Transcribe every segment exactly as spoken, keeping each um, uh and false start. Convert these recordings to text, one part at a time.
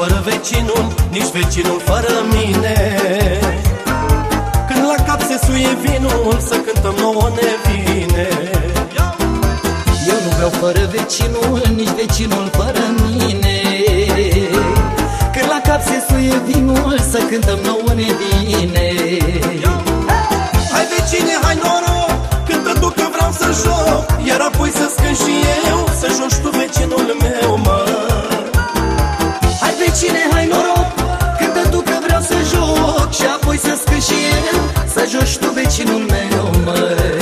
fără vecinul, nici vecinul fără mine. Când la cap se suie vinul, să cântăm nouă ne vine. Eu nu beau fără vecinul, nici vecinul fără mine. Când la cap se suie vinul, să cântăm nouă ne vine. Hai vecine, hai noroc, cântă tu că vreau să joc, iar apoi să-ți cânt și eu, să joci tu vecinul meu, mă. Hai vecine, hai noroc, cântă tu că vreau să joc, și apoi să-ți cânt și eu, să joci tu vecinul meu, măi.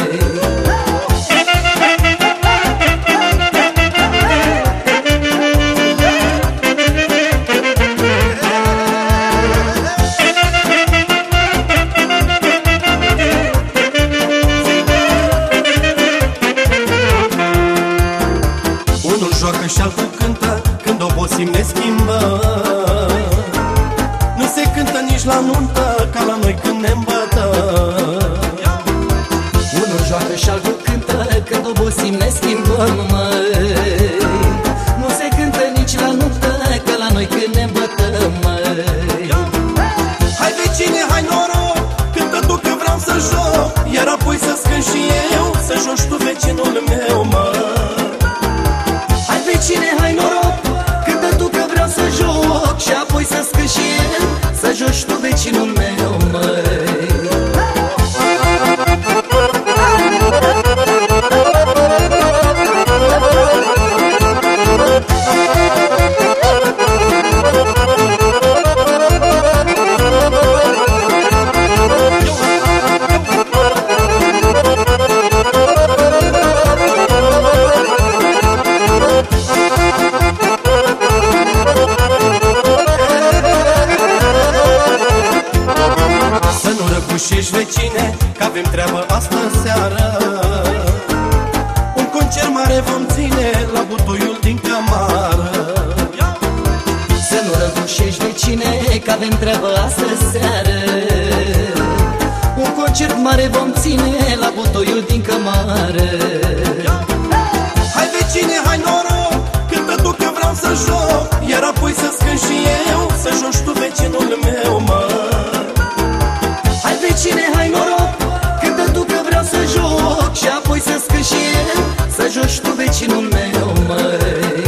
Joacă și altul cântă, când obosim ne schimbă. Nu se cântă nici la nuntă, ca la noi când ne îmbătă. Unul joacă și altul cântă, când obosim ne schimbăm, măi. Nu se cântă nici la nuntă, ca la noi când ne îmbătăm, măi. Hai vecine, hai noroc, cântă tu că vreau să joc, iar apoi să-ți cânt și eu, să joci tu vecinul meu, mă. Vecine, hai noroc, cântă tu că vreau să joc, și apoi să-ți cânt și eu, să joci tu vecinul meu, măi. Și-și vecine, că avem treabă astă seară. Un concert mare vom ține la butoiul din cămară. Să nu răgușești vecine, că avem treabă astă seară. Un concert mare vom ține la butoiul din cămară. Hai vecine, hai noroc, cântă tu că vreau să joc, iar apoi să-ți cânt și eu, să joci tu vecinul meu, mă. Vecine, hai noroc, cântă tu că vreau să joc, și apoi să-ți cânt și eu, să joci tu vecinul meu, măi.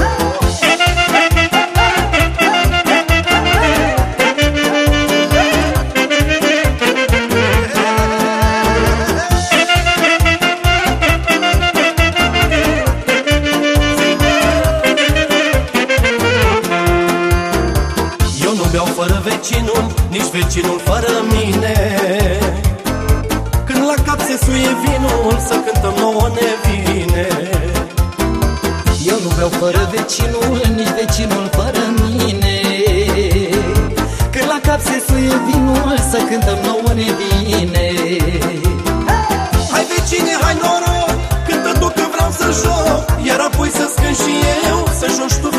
Eu nu beau fără vecinul, nici vecinul fără mine. Când la cap se suie vinul, să cântăm nouă ne vine. Eu nu beau fără vecinul, nici vecinul fără mine. Când la cap se suie vinul, să cântăm nouă ne vine. Hai vecine, hai noroc, cântă tu că vreau să joc, iar apoi să-ți cânt și eu, să joci tu